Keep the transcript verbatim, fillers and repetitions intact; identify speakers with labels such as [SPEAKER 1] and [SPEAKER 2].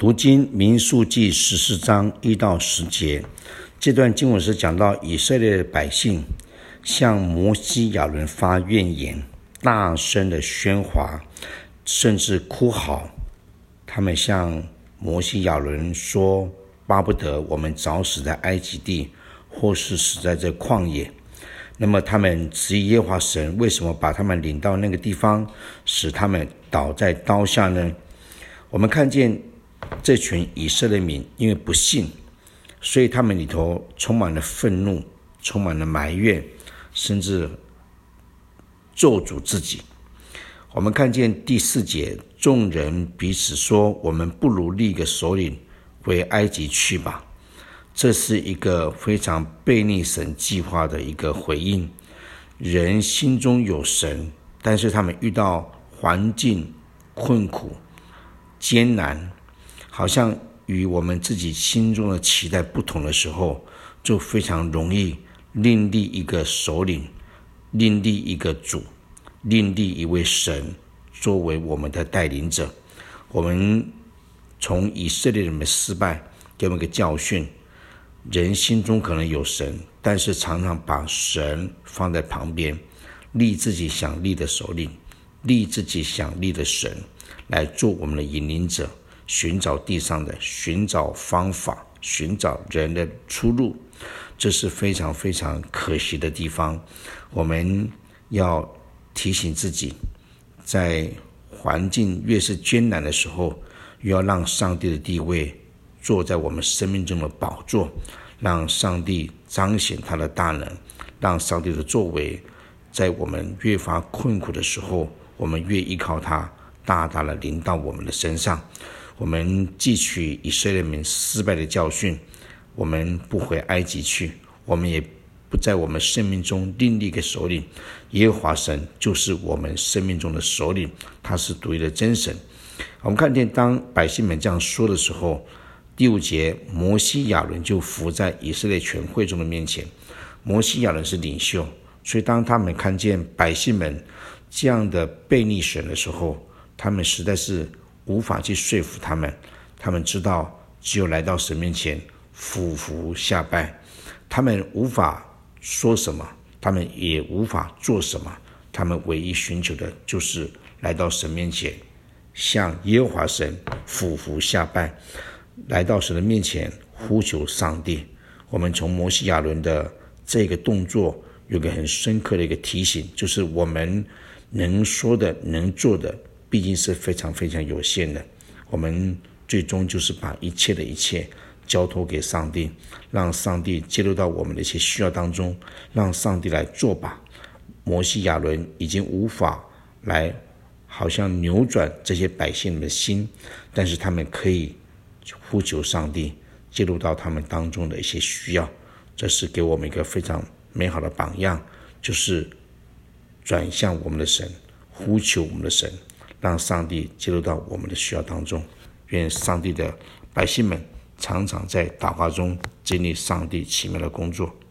[SPEAKER 1] 读经民数记十四章一到十节，这段经文是讲到以色列的百姓向摩西亚伦发怨言，大声的喧哗，甚至哭嚎。他们向摩西亚伦说，巴不得我们早死在埃及地，或是死在这旷野。那么他们质疑耶和华神为什么把他们领到那个地方，使他们倒在刀下呢？我们看见这群以色列民因为不信，所以他们里头充满了愤怒，充满了埋怨，甚至咒诅自己。我们看见第四节，众人彼此说，我们不如立一个首领回埃及去吧。这是一个非常悖逆神计划的一个回应。人心中有神，但是他们遇到环境困苦艰难，好像与我们自己心中的期待不同的时候，就非常容易另立一个首领，另立一个主，另立一位神作为我们的带领者。我们从以色列人的失败给我们一个教训，人心中可能有神，但是常常把神放在旁边，立自己想立的首领，立自己想立的神来做我们的引领者，寻找地上的，寻找方法，寻找人的出路。这是非常非常可惜的地方。我们要提醒自己，在环境越是艰难的时候，越要让上帝的地位坐在我们生命中的宝座，让上帝彰显他的大能，让上帝的作为在我们越发困苦的时候，我们越依靠他，大大的临到我们的身上。我们汲取以色列民失败的教训，我们不回埃及去，我们也不在我们生命中另立一个首领。耶和华神就是我们生命中的首领，他是独一的真神。我们看见当百姓们这样说的时候，第五节，摩西亚伦就伏在以色列全会众的面前。摩西亚伦是领袖，所以当他们看见百姓们这样的悖逆神的时候，他们实在是无法去说服他们。他们知道只有来到神面前俯伏下拜，他们无法说什么，他们也无法做什么，他们唯一寻求的就是来到神面前，向耶和华神俯伏下拜，来到神的面前呼求上帝。我们从摩西亚伦的这个动作有个很深刻的一个提醒，就是我们能说的能做的毕竟是非常非常有限的。我们最终就是把一切的一切交托给上帝，让上帝介入到我们的一些需要当中，让上帝来做吧。摩西亚伦已经无法来好像扭转这些百姓的心，但是他们可以呼求上帝，介入到他们当中的一些需要。这是给我们一个非常美好的榜样，就是转向我们的神，呼求我们的神，让上帝介入到我们的需要当中。愿上帝的百姓们常常在祷告中经历上帝奇妙的工作。